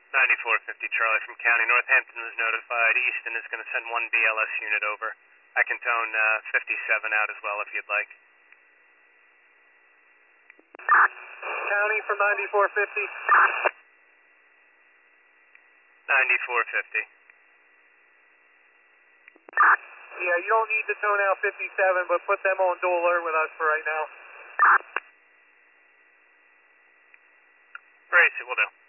9450 Charlie from County. Northampton was notified. Easton is going to send one BLS unit over. I can tone 57 out as well if you'd like. County from 9450. 9450. Yeah, you don't need to tone out 57, but put them on dual alert with us for right now. Brace it, will do.